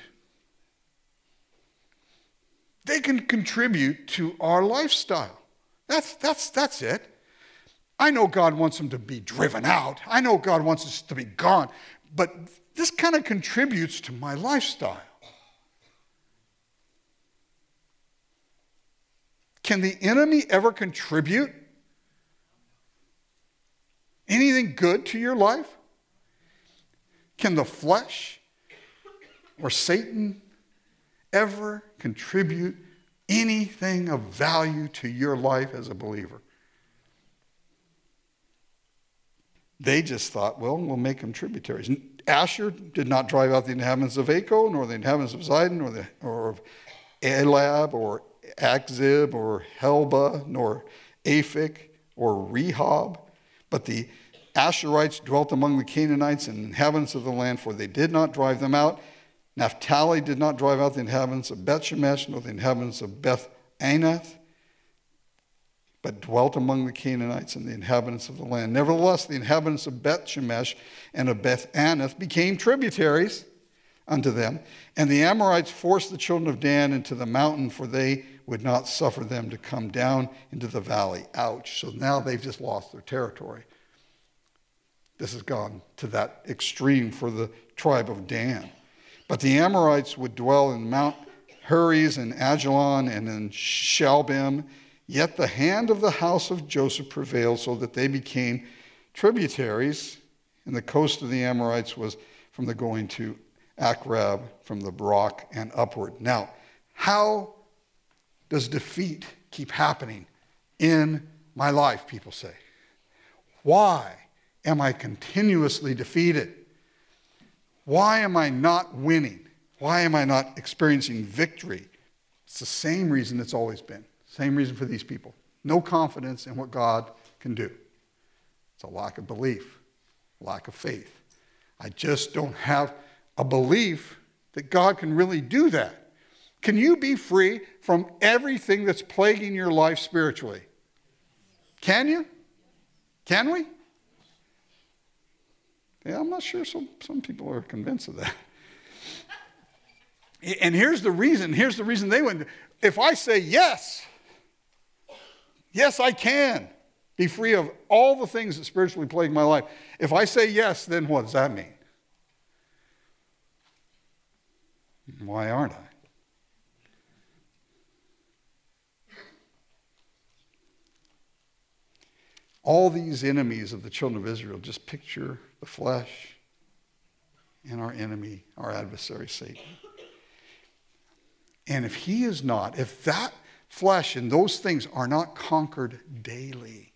They can contribute to our lifestyle. That's, that's, that's it. I know God wants them to be driven out. I know God wants us to be gone. But this kind of contributes to my lifestyle. Can the enemy ever contribute anything good to your life? Can the flesh or Satan ever contribute anything of value to your life as a believer? They just thought, well, we'll make them tributaries. Asher did not drive out the inhabitants of Acco, nor the inhabitants of Zidon, or, the, or of Elab, or Akzib, or Helba, nor Aphik, or Rehob. But the Asherites dwelt among the Canaanites and inhabitants of the land, for they did not drive them out. Naphtali did not drive out the inhabitants of Beth-Shemesh, nor the inhabitants of Beth-Anath, but dwelt among the Canaanites and the inhabitants of the land. Nevertheless, the inhabitants of Beth-Shemesh and of Beth-Anath became tributaries unto them, and the Amorites forced the children of Dan into the mountain, for they would not suffer them to come down into the valley. Ouch. So now they've just lost their territory. This has gone to that extreme for the tribe of Dan. But the Amorites would dwell in Mount Heres and Ajalon and in Shalbim. Yet the hand of the house of Joseph prevailed so that they became tributaries. And the coast of the Amorites was from the going to Akrab, from the Barak and upward. Now, how does defeat keep happening in my life, people say? Why am I continuously defeated? Why am I not winning? Why am I not experiencing victory? It's the same reason it's always been. Same reason for these people. No confidence in what God can do. It's a lack of belief, lack of faith. I just don't have a belief that God can really do that. Can you be free from everything that's plaguing your life spiritually? Can you? Can we? Yeah, I'm not sure some, some people are convinced of that. And here's the reason. Here's the reason they went. If I say yes, yes, I can be free of all the things that spiritually plague my life. If I say yes, then what does that mean? Why aren't I? All these enemies of the children of Israel, just picture the flesh and our enemy, our adversary, Satan. And if he is not, if that flesh and those things are not conquered daily,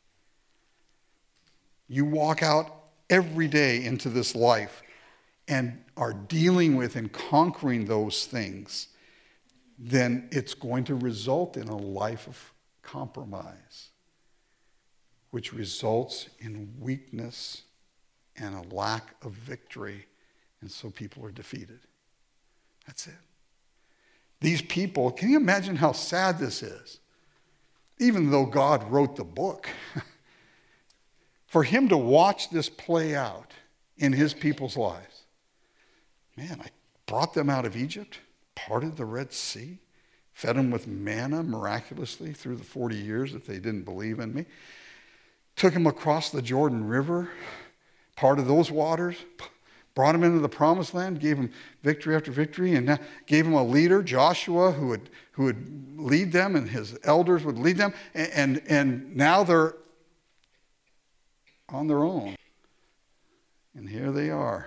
you walk out every day into this life and are dealing with and conquering those things, then it's going to result in a life of compromise, which results in weakness and a lack of victory. And so people are defeated. That's it. These people, can you imagine how sad this is? Even though God wrote the book, for him to watch this play out in his people's lives. Man, I brought them out of Egypt, parted the Red Sea, fed them with manna miraculously through the forty years that they didn't believe in me. Took them across the Jordan River, parted those waters, brought them into the promised land, gave them victory after victory, and gave them a leader, Joshua, who would, who would lead them, and his elders would lead them. And, and, and now they're on their own. And here they are,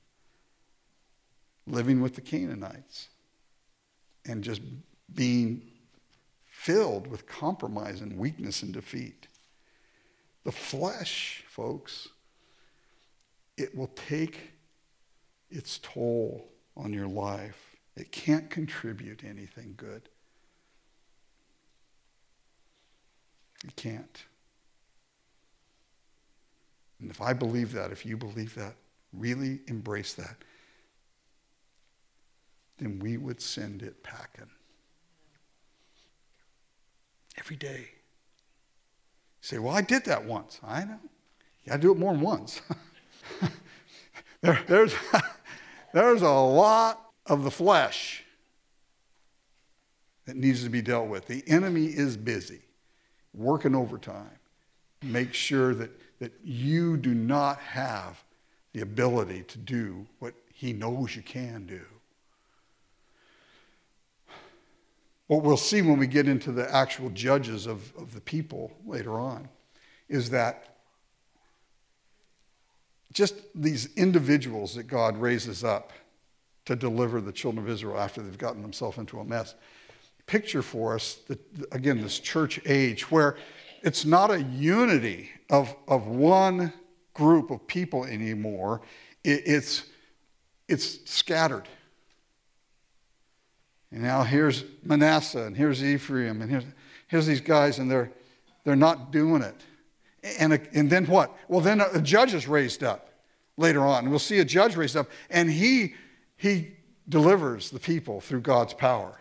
living with the Canaanites and just being filled with compromise and weakness and defeat. The flesh, folks, it will take its toll on your life. It can't contribute anything good. It can't. And if I believe that, if you believe that, really embrace that, then we would send it packing. Every day. You say, well, I did that once. I know. You got to do it more than once. there, there's, there's a lot of the flesh that needs to be dealt with. The enemy is busy, working overtime. Make sure that, that you do not have the ability to do what he knows you can do. What we'll see when we get into the actual judges of, of the people later on is that just these individuals that God raises up to deliver the children of Israel after they've gotten themselves into a mess. Picture for us, that, again, this church age where it's not a unity of, of one group of people anymore. It, it's, it's scattered. And now here's Manasseh, and here's Ephraim, and here's, here's these guys, and they're, they're not doing it. And, a, and then what? Well, then a, a judge is raised up later on. We'll see a judge raised up, and he, he delivers the people through God's power.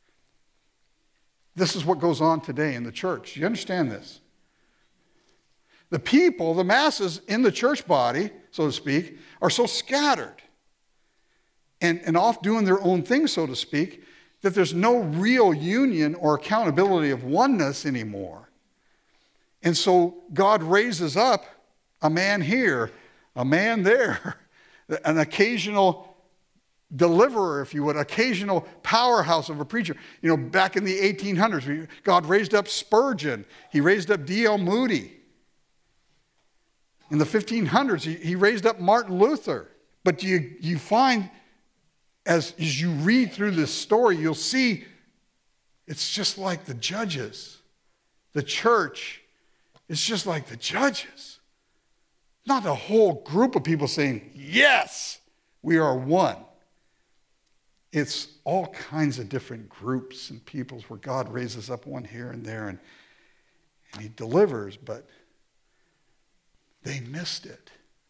This is what goes on today in the church. You understand this? The people, the masses in the church body, so to speak, are so scattered and, and off doing their own thing, so to speak, that there's no real union or accountability of oneness anymore. And so God raises up a man here, a man there, an occasional deliverer, if you would, occasional powerhouse of a preacher. You know, back in the eighteen hundreds, God raised up Spurgeon. He raised up D L Moody. In the fifteen hundreds, he, he raised up Martin Luther. But you, you find, as, as you read through this story, you'll see it's just like the judges. The church is just like the judges. Not a whole group of people saying, yes, we are one. It's all kinds of different groups and peoples where God raises up one here and there, and, and he delivers, but they missed it.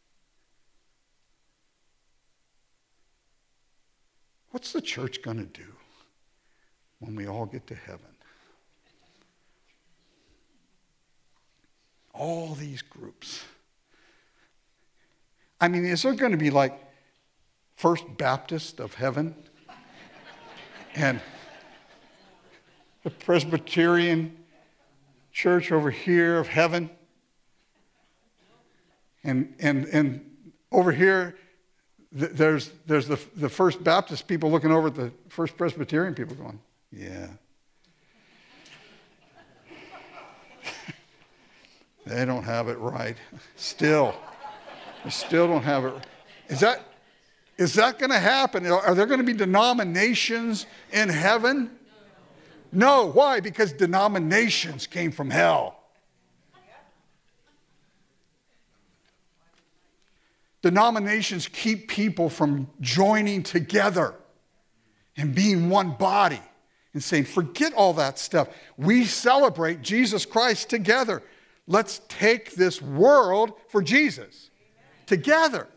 What's the church going to do when we all get to heaven? All these groups. I mean, is there going to be like First Baptist of heaven and the Presbyterian church over here of heaven, and and and over here th- there's there's the the First Baptist people looking over at the First Presbyterian people going, yeah. They don't have it right. Still. They still don't have it. Is that, is that going to happen? Are there going to be denominations in heaven? No. Why? Because denominations came from hell. Denominations keep people from joining together and being one body and saying, forget all that stuff. We celebrate Jesus Christ together. Let's take this world for Jesus together.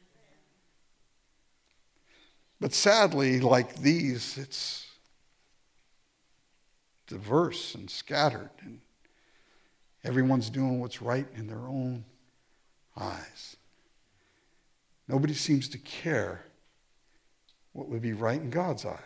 But sadly, like these, it's diverse and scattered, and everyone's doing what's right in their own eyes. Nobody seems to care what would be right in God's eyes.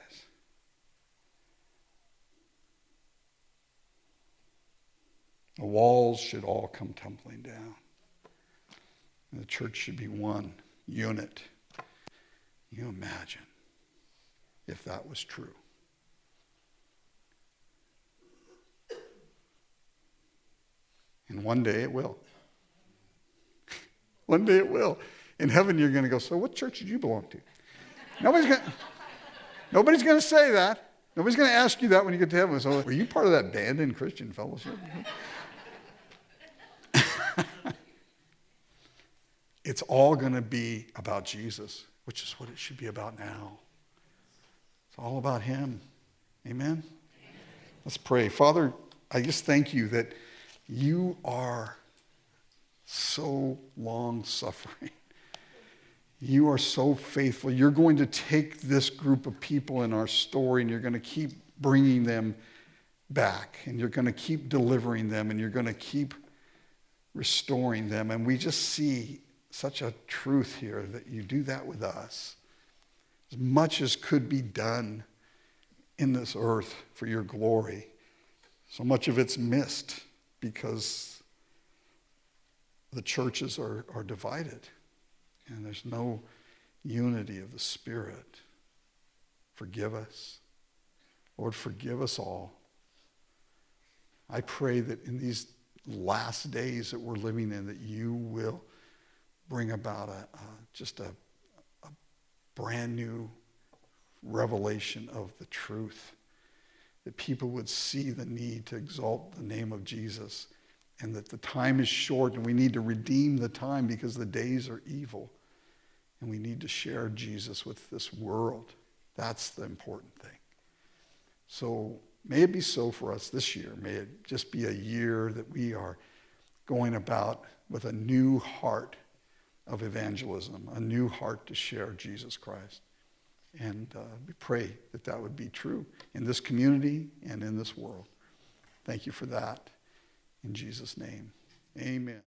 The walls should all come tumbling down. And the church should be one unit. Can you imagine if that was true? And one day it will. One day it will. In heaven you're going to go, so what church did you belong to? Nobody's going to, nobody's going to say that. Nobody's going to ask you that when you get to heaven. So, were you part of that band in Christian Fellowship? It's all going to be about Jesus, which is what it should be about now. It's all about him. Amen? Amen? Let's pray. Father, I just thank you that you are so long-suffering. You are so faithful. You're going to take this group of people in our story and you're going to keep bringing them back, and you're going to keep delivering them, and you're going to keep restoring them. And we just see such a truth here that you do that with us. As much as could be done in this earth for your glory, so much of it's missed because the churches are, are divided and there's no unity of the Spirit. Forgive us. Lord, forgive us all. I pray that in these last days that we're living in, that you will bring about a, uh, just a, a brand new revelation of the truth, that people would see the need to exalt the name of Jesus, and that the time is short and we need to redeem the time because the days are evil, and we need to share Jesus with this world. That's the important thing. So may it be so for us this year. May it just be a year that we are going about with a new heart of evangelism, a new heart to share Jesus Christ. And uh, we pray that that would be true in this community and in this world. Thank you for that. In Jesus' name, amen.